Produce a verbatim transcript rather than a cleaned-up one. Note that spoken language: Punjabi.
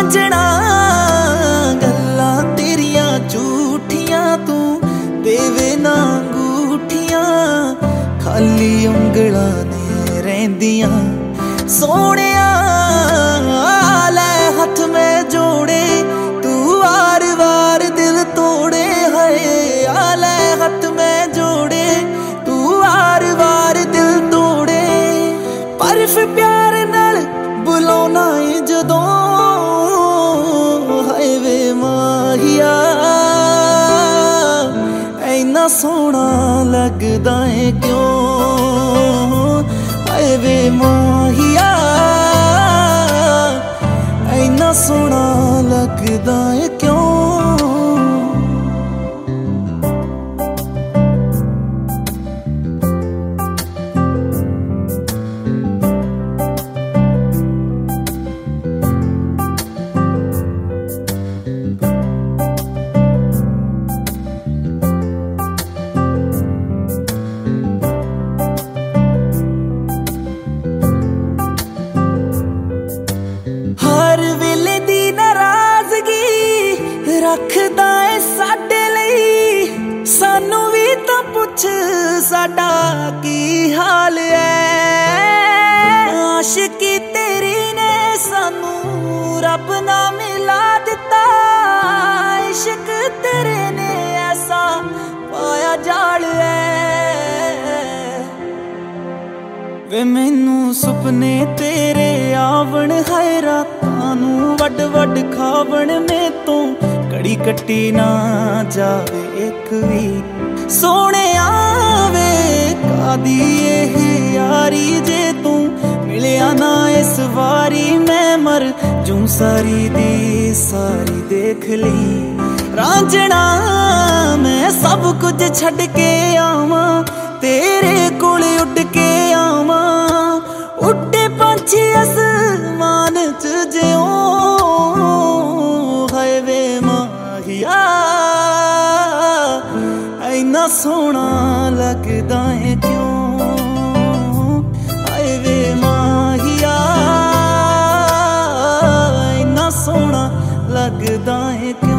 ਰਾਂਝਣਾ ਗੱਲਾਂ ਤੇਰੀਆਂ ਝੂਠੀਆਂ ਤੂੰ ਦੇਵੇ ਨਾ ਅੰਗੂਠੀਆਂ ਖਾਲੀ ਉਂਗਲਾਂ ਨੇ ਰਹਿੰਦੀਆਂ ਸੋਹਣਿਆ ਲੈ ਹੱਥ ਮੈਂ ਜੋੜੇ ਤੂੰ ਵਾਰ ਵਾਰ ਦਿਲ ਤੋੜੇ ਹੈ ਆ ਲੈ ਹੱਥ ਮੈਂ ਜੋੜੇ ਤੂੰ ਵਾਰ ਵਾਰ ਦਿਲ ਤੋੜੇ ਪਰ ਫਿਰ ਪਿਆਰ ਨਾਲ ਬੁਲਾਉਣਾ ਏ ਜਦੋਂ ਹਾਏ ਵੇ ਮਾਹੀਆ ਇੰਨਾ ਸੋਹਣਾ ਲੱਗਦਾ ਏ ਕਿਉਂ ਹਾਏ ਵੇ ਮਾਹੀਆ ਇੰਨਾ ਸੋਹਣਾ ਲੱਗਦਾ ਏ ਕਿਉਂ ਰੱਖਦਾ ਏ ਸਾਡੇ ਲਈ ਸਾਨੂੰ ਵੀ ਤਾਂ ਪੁੱਛ ਸਾਡਾ ਕੀ ਹਾਲ ਐ ਆਸ਼ਿਕੀ ਤੇਰੀ ਨੇ ਸਾਨੂੰ ਰੱਬ ਨਾਲ ਮਿਲਾ ਦਿੱਤਾ ਇਸ਼ਕ ਤੇਰੇ ਨੇ ਐਸਾ ਪਾਇਆ ਜਾਲ ਐ ਵੇ ਮੈਨੂੰ ਸੁਪਨੇ ਤੇਰੇ ਆਵਣ ਹਾਏ ਰਾਤਾਂ ਨੂੰ ਵੱਡ ਵੱਡ ਖਾਵਣ ਮੇ ਤੋਂ ਘੜੀ ਕੱਟੀ ਨਾ ਜਾਵੇ ਇੱਕ ਵੀ ਸੋਹਣਿਆ ਵੇ ਕਾਦੀ ਇਹ ਯਾਰੀ ਜੇ ਤੂੰ ਮਿਲਿਆ ਨਾ ਇਸ ਵਾਰੀ ਮੈਂ ਮਰ ਜੂ ਸਾਰੀ ਦੀ ਸਾਰੀ ਦੇਖ ਲਈ ਰਾਂਝਣਾ ਮੈਂ ਸਭ ਕੁਝ ਛੱਡ ਕੇ ਆਵਾਂ ਤੇਰੇ ਕੋਲ ਉੱਡ ਕੇ ਆਵਾਂ ਉੱਡੇ ਪੰਛੀ ਅਸਮਾਨ ਚ ਜਿਉਂ ਹਾਏ ਵੇ ਮਾਹੀਆ ਇੰਨਾ ਸੋਹਣਾ ਲੱਗਦਾ ਏ ਕਿਉਂ ਹਾਏ ਵੇ ਮਾਹੀਆ ਇੰਨਾ ਸੋਹਣਾ ਲੱਗਦਾ ਏ ਕਿਉਂ